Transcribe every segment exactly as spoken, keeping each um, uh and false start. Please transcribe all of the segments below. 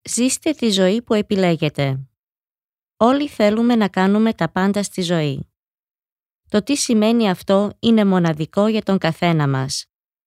Ζήστε τη ζωή που επιλέγετε. Όλοι θέλουμε να κάνουμε τα πάντα στη ζωή. Το τι σημαίνει αυτό είναι μοναδικό για τον καθένα μας.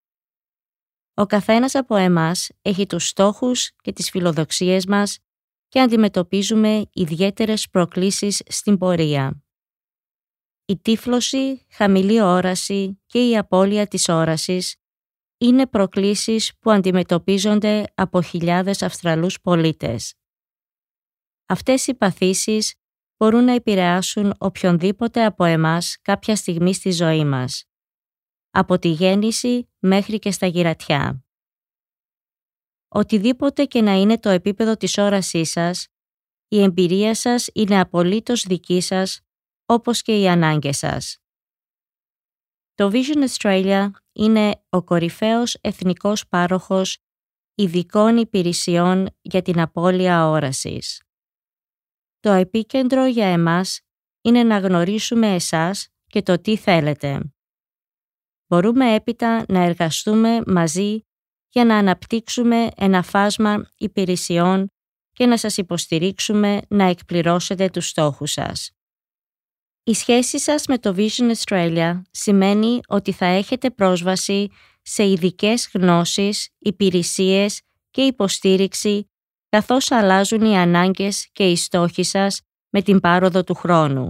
Ο καθένας από εμάς έχει τους στόχους και τις φιλοδοξίες μας και αντιμετωπίζουμε ιδιαίτερες προκλήσεις στην πορεία. Η τύφλωση, χαμηλή όραση και η απώλεια της όρασης είναι προκλήσεις που αντιμετωπίζονται από χιλιάδες Αυστραλούς πολίτες. Αυτές οι παθήσεις μπορούν να επηρεάσουν οποιονδήποτε από εμάς κάποια στιγμή στη ζωή μας, από τη γέννηση μέχρι και στα γυρατιά. Οτιδήποτε και να είναι το επίπεδο της όρασής σας, η εμπειρία σας είναι απολύτως δική σας, όπως και οι ανάγκες σας. Το Vision Australia είναι ο κορυφαίος εθνικός πάροχος ειδικών υπηρεσιών για την απώλεια όρασης. Το επίκεντρο για εμάς είναι να γνωρίσουμε εσάς και το τι θέλετε. Μπορούμε έπειτα να εργαστούμε μαζί για να αναπτύξουμε ένα φάσμα υπηρεσιών και να σας υποστηρίξουμε να εκπληρώσετε τους στόχους σας. Η σχέση σας με το Vision Australia σημαίνει ότι θα έχετε πρόσβαση σε ειδικές γνώσεις, υπηρεσίες και υποστήριξη καθώς αλλάζουν οι ανάγκες και οι στόχοι σας με την πάροδο του χρόνου.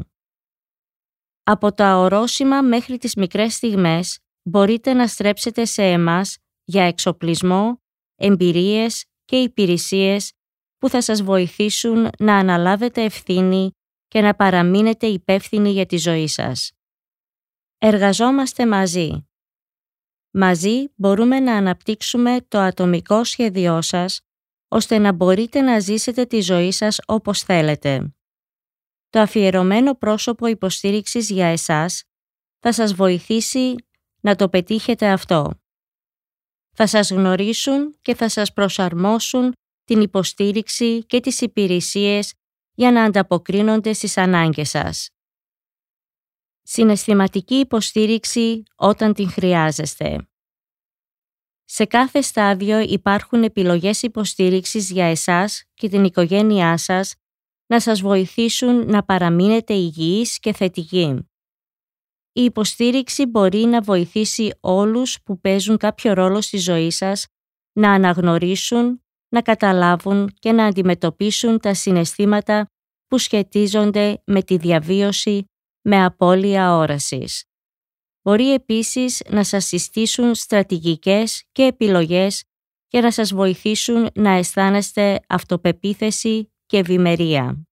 Από τα ορόσημα μέχρι τις μικρές στιγμές μπορείτε να στρέψετε σε εμάς για εξοπλισμό, εμπειρίες και υπηρεσίες που θα σας βοηθήσουν να αναλάβετε ευθύνη και να παραμείνετε υπεύθυνοι για τη ζωή σας. Εργαζόμαστε μαζί. Μαζί μπορούμε να αναπτύξουμε το ατομικό σχέδιό σας, ώστε να μπορείτε να ζήσετε τη ζωή σας όπως θέλετε. Το αφιερωμένο πρόσωπο υποστήριξης για εσάς θα σας βοηθήσει να το πετύχετε αυτό. Θα σας γνωρίσουν και θα σας προσαρμόσουν την υποστήριξη και τις υπηρεσίες για να ανταποκρίνονται στις ανάγκες σας. Συναισθηματική υποστήριξη όταν την χρειάζεστε. Σε κάθε στάδιο υπάρχουν επιλογές υποστήριξης για εσάς και την οικογένειά σας να σας βοηθήσουν να παραμείνετε υγιείς και θετικοί. Η υποστήριξη μπορεί να βοηθήσει όλους που παίζουν κάποιο ρόλο στη ζωή σας να αναγνωρίσουν, να καταλάβουν και να αντιμετωπίσουν τα συναισθήματα που σχετίζονται με τη διαβίωση με απώλεια όρασης. Μπορεί επίσης να σας συστήσουν στρατηγικές και επιλογές και να σας βοηθήσουν να αισθάνεστε αυτοπεποίθηση και ευημερία.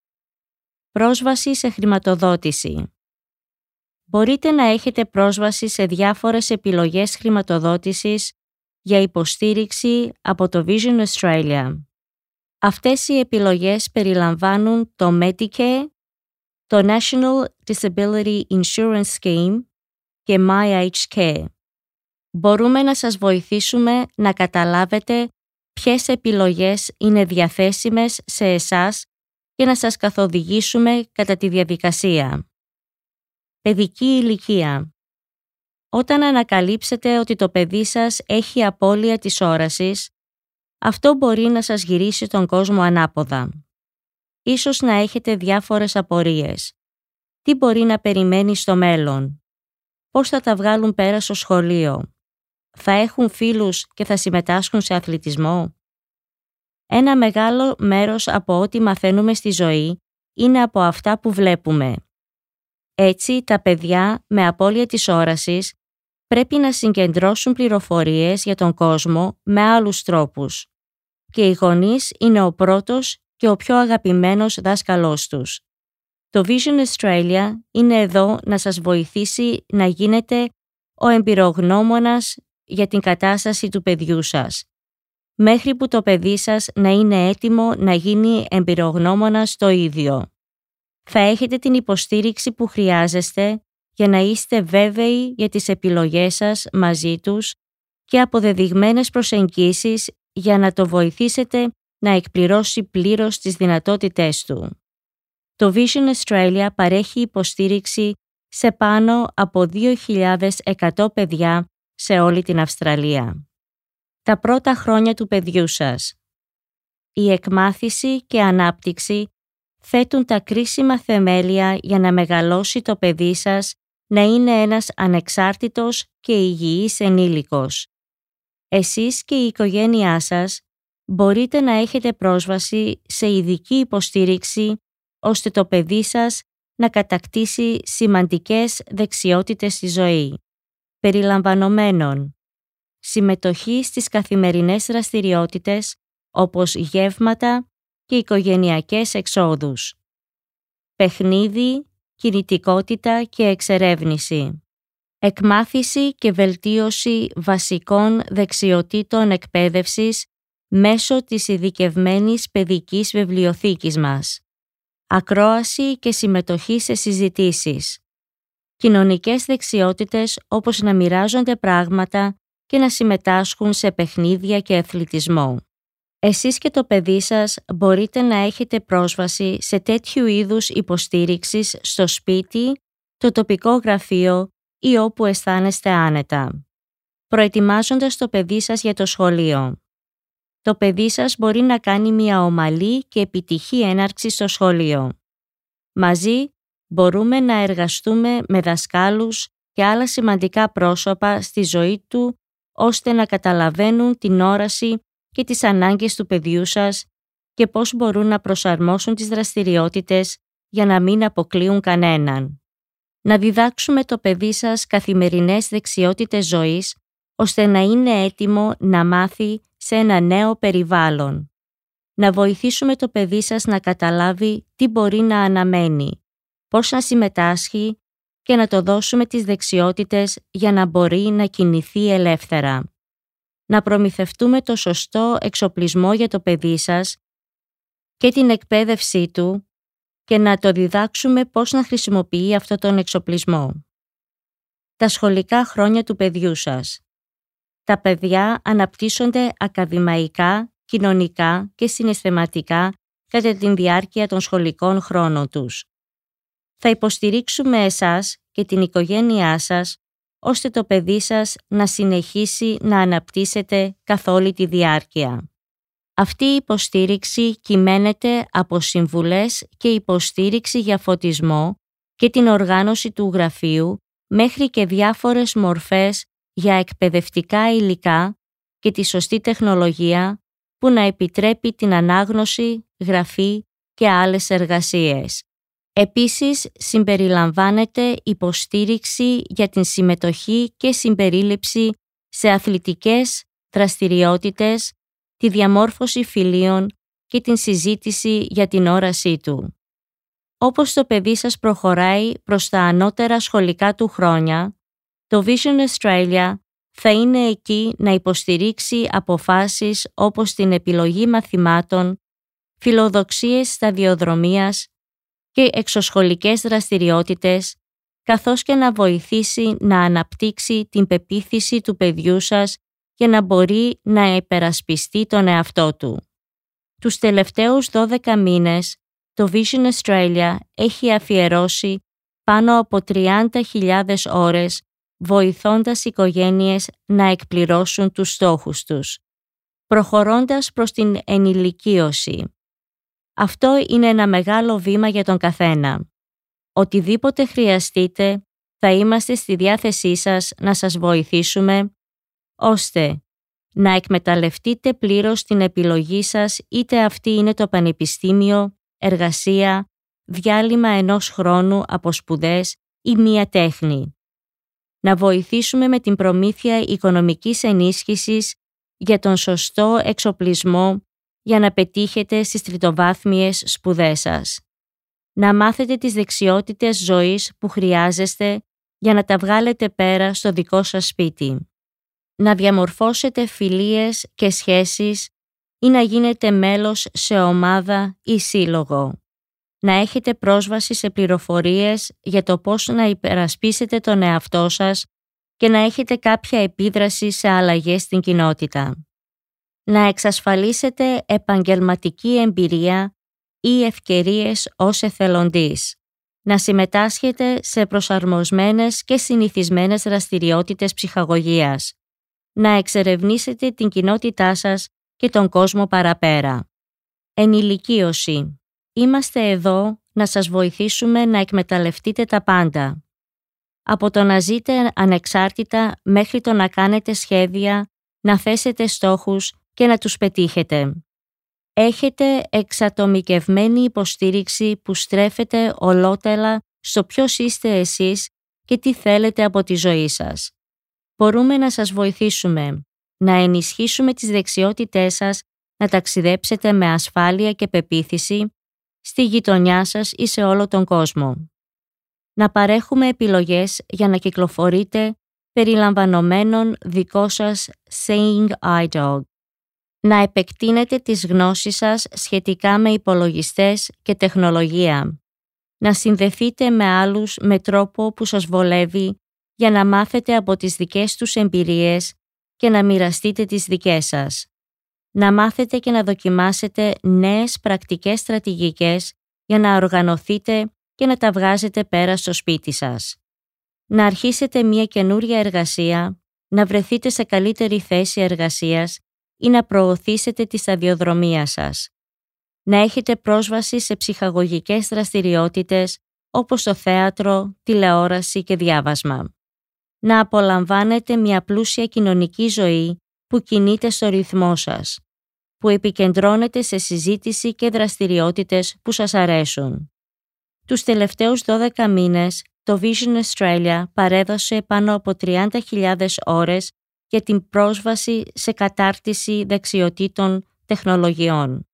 Πρόσβαση σε χρηματοδότηση. Μπορείτε να έχετε πρόσβαση σε διάφορες επιλογές χρηματοδότησης για υποστήριξη από το Vision Australia. Αυτές οι επιλογές περιλαμβάνουν το Medicare, το National Disability Insurance Scheme και My Aged Care. Μπορούμε να σας βοηθήσουμε να καταλάβετε ποιες επιλογές είναι διαθέσιμες σε εσάς και να σας καθοδηγήσουμε κατά τη διαδικασία. Παιδική ηλικία. Όταν ανακαλύψετε ότι το παιδί σας έχει απώλεια της όρασης, αυτό μπορεί να σας γυρίσει τον κόσμο ανάποδα. Ίσως να έχετε διάφορες απορίες. Τι μπορεί να περιμένει στο μέλλον? Πώς θα τα βγάλουν πέρα στο σχολείο? Θα έχουν φίλους και θα συμμετάσχουν σε αθλητισμό? Ένα μεγάλο μέρος από ό,τι μαθαίνουμε στη ζωή είναι από αυτά που βλέπουμε. Έτσι, τα παιδιά με απώλεια της όρασης πρέπει να συγκεντρώσουν πληροφορίες για τον κόσμο με άλλους τρόπους και οι γονείς είναι ο πρώτος και ο πιο αγαπημένος δάσκαλός τους. Το Vision Australia είναι εδώ να σας βοηθήσει να γίνετε ο εμπειρογνώμονας για την κατάσταση του παιδιού σας, μέχρι που το παιδί σας να είναι έτοιμο να γίνει εμπειρογνώμονας το ίδιο. Θα έχετε την υποστήριξη που χρειάζεστε για να είστε βέβαιοι για τις επιλογές σας μαζί τους και αποδεδειγμένες προσεγγίσεις για να το βοηθήσετε να εκπληρώσει πλήρως τις δυνατότητές του. Το Vision Australia παρέχει υποστήριξη σε πάνω από δύο χιλιάδες εκατό παιδιά σε όλη την Αυστραλία. Τα πρώτα χρόνια του παιδιού σας. η εκμάθηση και ανάπτυξη θέτουν τα κρίσιμα θεμέλια για να μεγαλώσει το παιδί σας να είναι ένας ανεξάρτητος και υγιής ενήλικος. Εσείς και η οικογένειά σας μπορείτε να έχετε πρόσβαση σε ειδική υποστήριξη ώστε το παιδί σας να κατακτήσει σημαντικές δεξιότητες στη ζωή, περιλαμβανομένων συμμετοχή στις καθημερινές δραστηριότητες όπως γεύματα και οικογενειακές εξόδους, παιχνίδι, κινητικότητα και εξερεύνηση, εκμάθηση και βελτίωση βασικών δεξιοτήτων εκπαίδευσης μέσω της ειδικευμένης παιδικής βιβλιοθήκης μας, ακρόαση και συμμετοχή σε συζητήσεις, κοινωνικές δεξιότητες όπως να μοιράζονται πράγματα και να συμμετάσχουν σε παιχνίδια και αθλητισμό. Εσείς και το παιδί σας μπορείτε να έχετε πρόσβαση σε τέτοιου είδους υποστήριξης στο σπίτι, το τοπικό γραφείο ή όπου αισθάνεστε άνετα. Προετοιμάζοντας το παιδί σας για το σχολείο. Το παιδί σας μπορεί να κάνει μια ομαλή και επιτυχή έναρξη στο σχολείο. Μαζί μπορούμε να εργαστούμε με δασκάλους και άλλα σημαντικά πρόσωπα στη ζωή του ώστε να καταλαβαίνουν την όραση και τις ανάγκες του παιδιού σας και πώς μπορούν να προσαρμόσουν τις δραστηριότητες για να μην αποκλείουν κανέναν. Να διδάξουμε το παιδί σας καθημερινές δεξιότητες ζωής ώστε να είναι έτοιμο να μάθει σε ένα νέο περιβάλλον. Να βοηθήσουμε το παιδί σας να καταλάβει τι μπορεί να αναμένει, πώς να συμμετάσχει και να το δώσουμε τις δεξιότητες για να μπορεί να κινηθεί ελεύθερα. Να προμηθευτούμε το σωστό εξοπλισμό για το παιδί σας και την εκπαίδευσή του και να το διδάξουμε πώς να χρησιμοποιεί αυτόν τον εξοπλισμό. Τα σχολικά χρόνια του παιδιού σας. Τα παιδιά αναπτύσσονται ακαδημαϊκά, κοινωνικά και συναισθηματικά κατά τη διάρκεια των σχολικών χρόνων τους. Θα υποστηρίξουμε εσάς και την οικογένειά σας ώστε το παιδί σας να συνεχίσει να αναπτύσσεται καθ' όλη τη διάρκεια. Αυτή η υποστήριξη κυμαίνεται από συμβουλές και υποστήριξη για φωτισμό και την οργάνωση του γραφείου μέχρι και διάφορες μορφές για εκπαιδευτικά υλικά και τη σωστή τεχνολογία που να επιτρέπει την ανάγνωση, γραφή και άλλες εργασίες. Επίσης, συμπεριλαμβάνεται υποστήριξη για την συμμετοχή και συμπερίληψη σε αθλητικές δραστηριότητες, τη διαμόρφωση φιλίων και την συζήτηση για την όρασή του. Όπως το παιδί σας προχωράει προς τα ανώτερα σχολικά του χρόνια, το Vision Australia θα είναι εκεί να υποστηρίξει αποφάσεις όπως την επιλογή μαθημάτων, φιλοδοξίες σταδιοδρομίας και εξωσχολικές δραστηριότητες, καθώς και να βοηθήσει να αναπτύξει την πεποίθηση του παιδιού σας για να μπορεί να υπερασπιστεί τον εαυτό του. Τους τελευταίους δώδεκα μήνες, το Vision Australia έχει αφιερώσει πάνω από τριάντα χιλιάδες ώρες βοηθώντας οικογένειες να εκπληρώσουν τους στόχους τους, προχωρώντας προς την ενηλικίωση. Αυτό είναι ένα μεγάλο βήμα για τον καθένα. Οτιδήποτε χρειαστείτε, θα είμαστε στη διάθεσή σας να σας βοηθήσουμε, ώστε να εκμεταλλευτείτε πλήρως την επιλογή σας, είτε αυτή είναι το πανεπιστήμιο, εργασία, διάλειμμα ενός χρόνου από σπουδές ή μία τέχνη. Να βοηθήσουμε με την προμήθεια οικονομικής ενίσχυσης για τον σωστό εξοπλισμό για να πετύχετε στις τριτοβάθμιες σπουδές σας. Να μάθετε τις δεξιότητες ζωής που χρειάζεστε για να τα βγάλετε πέρα στο δικό σας σπίτι. Να διαμορφώσετε φιλίες και σχέσεις ή να γίνετε μέλος σε ομάδα ή σύλλογο. Να έχετε πρόσβαση σε πληροφορίες για το πώς να υπερασπίσετε τον εαυτό σας και να έχετε κάποια επίδραση σε αλλαγές στην κοινότητα. Να εξασφαλίσετε επαγγελματική εμπειρία ή ευκαιρίες ως εθελοντής. Να συμμετάσχετε σε προσαρμοσμένες και συνηθισμένες δραστηριότητες ψυχαγωγίας. Να εξερευνήσετε την κοινότητά σας και τον κόσμο παραπέρα. Ενηλικίωση. Είμαστε εδώ να σας βοηθήσουμε να εκμεταλλευτείτε τα πάντα. Από το να ζείτε ανεξάρτητα μέχρι το να κάνετε σχέδια, να θέσετε στόχους και να τους πετύχετε. Έχετε εξατομικευμένη υποστήριξη που στρέφεται ολότελα στο ποιος είστε εσείς και τι θέλετε από τη ζωή σας. Μπορούμε να σας βοηθήσουμε, να ενισχύσουμε τις δεξιότητές σας, να ταξιδέψετε με ασφάλεια και πεποίθηση στη γειτονιά σας ή σε όλο τον κόσμο. Να παρέχουμε επιλογές για να κυκλοφορείτε περιλαμβανομένων δικό σας Seeing Eye Dog. Να επεκτείνετε τις γνώσεις σας σχετικά με υπολογιστές και τεχνολογία. Να συνδεθείτε με άλλους με τρόπο που σας βολεύει για να μάθετε από τις δικές τους εμπειρίες και να μοιραστείτε τις δικές σας. Να μάθετε και να δοκιμάσετε νέες πρακτικές στρατηγικές για να οργανωθείτε και να τα βγάζετε πέρα στο σπίτι σας. Να αρχίσετε μια καινούρια εργασία, να βρεθείτε σε καλύτερη θέση εργασίας ή να προωθήσετε τη σταδιοδρομία σας. Να έχετε πρόσβαση σε ψυχαγωγικές δραστηριότητες όπως το θέατρο, τηλεόραση και διάβασμα. Να απολαμβάνετε μια πλούσια κοινωνική ζωή που κινείται στο ρυθμό σας, που επικεντρώνεται σε συζήτηση και δραστηριότητες που σας αρέσουν. Τους τελευταίους δώδεκα μήνες, το Vision Australia παρέδωσε πάνω από τριάντα χιλιάδες ώρες για την πρόσβαση σε κατάρτιση δεξιοτήτων τεχνολογιών.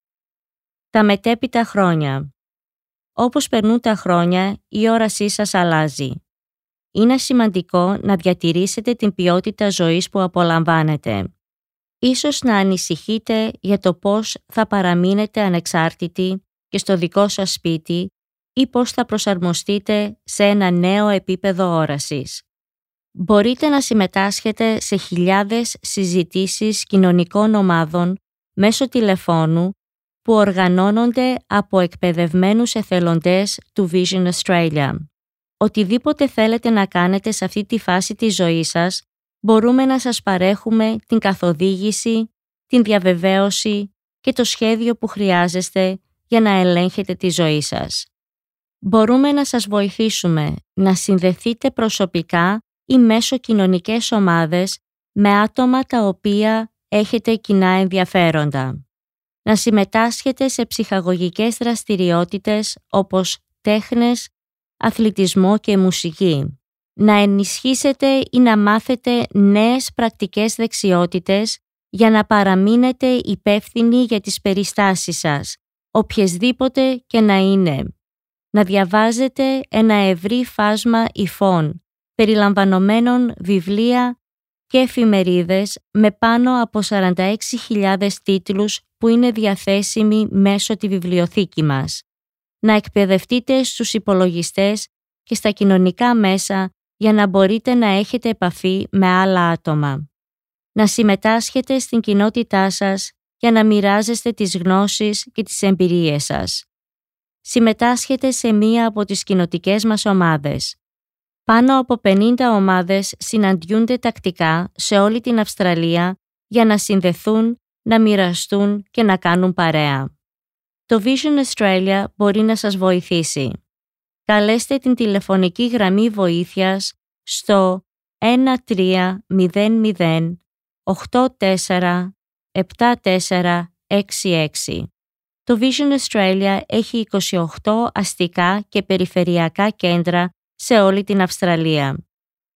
Τα μετέπειτα χρόνια. Όπως περνούν τα χρόνια, η όρασή σας αλλάζει. Είναι σημαντικό να διατηρήσετε την ποιότητα ζωής που απολαμβάνετε. Ίσως να ανησυχείτε για το πώς θα παραμείνετε ανεξάρτητοι και στο δικό σας σπίτι ή πώς θα προσαρμοστείτε σε ένα νέο επίπεδο όρασης. Μπορείτε να συμμετάσχετε σε χιλιάδες συζητήσεις κοινωνικών ομάδων μέσω τηλεφώνου που οργανώνονται από εκπαιδευμένους εθελοντές του Vision Australia. Οτιδήποτε θέλετε να κάνετε σε αυτή τη φάση της ζωής σας, μπορούμε να σας παρέχουμε την καθοδήγηση, την διαβεβαίωση και το σχέδιο που χρειάζεστε για να ελέγχετε τη ζωή σας. Μπορούμε να σας βοηθήσουμε να συνδεθείτε προσωπικά ή μέσω κοινωνικές ομάδες με άτομα τα οποία έχετε κοινά ενδιαφέροντα. Να συμμετάσχετε σε ψυχαγωγικές δραστηριότητες όπως τέχνες, αθλητισμό και μουσική. Να ενισχύσετε ή να μάθετε νέες πρακτικές δεξιότητες για να παραμείνετε υπεύθυνοι για τις περιστάσεις σας, οποιασδήποτε και να είναι. Να διαβάζετε ένα ευρύ φάσμα υφών, περιλαμβανομένων βιβλία και εφημερίδες με πάνω από σαράντα έξι χιλιάδες τίτλους που είναι διαθέσιμοι μέσω τη βιβλιοθήκη μας. Να εκπαιδευτείτε στους υπολογιστές και στα κοινωνικά μέσα για να μπορείτε να έχετε επαφή με άλλα άτομα. Να συμμετάσχετε στην κοινότητά σας για να μοιράζεστε τις γνώσεις και τις εμπειρίες σας. Συμμετάσχετε σε μία από τις κοινοτικές μας ομάδες. Πάνω από πενήντα ομάδες συναντιούνται τακτικά σε όλη την Αυστραλία για να συνδεθούν, να μοιραστούν και να κάνουν παρέα. Το Vision Australia μπορεί να σας βοηθήσει. Καλέστε την τηλεφωνική γραμμή βοήθειας στο ένα τρία μηδέν μηδέν οκτώ τέσσερα επτά τέσσερα έξι έξι. Το Vision Australia έχει είκοσι οκτώ αστικά και περιφερειακά κέντρα σε όλη την Αυστραλία.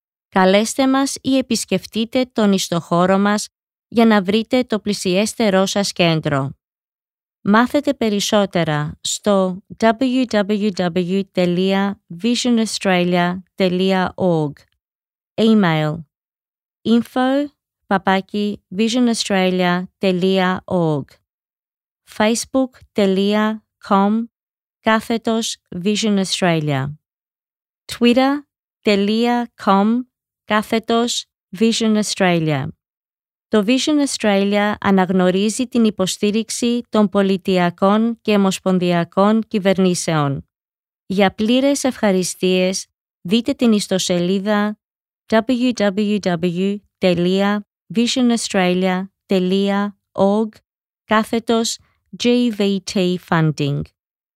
Καλέστε μας ή επισκεφτείτε τον ιστοχώρο μας για να βρείτε το πλησιέστερό σας κέντρο. Μάθετε περισσότερα στο double-u double-u double-u τελεία vision australia τελεία org. Email info παπάκι vision australia τελεία org. facebook.com κάθετος Vision Australia. twitter.com κάθετος Vision Australia. Το Vision Australia αναγνωρίζει την υποστήριξη των πολιτιακών και ομοσπονδιακών κυβερνήσεων. Για πλήρες ευχαριστίες, δείτε την ιστοσελίδα double-u double-u double-u τελεία vision australia τελεία org κάθετος G V T Funding.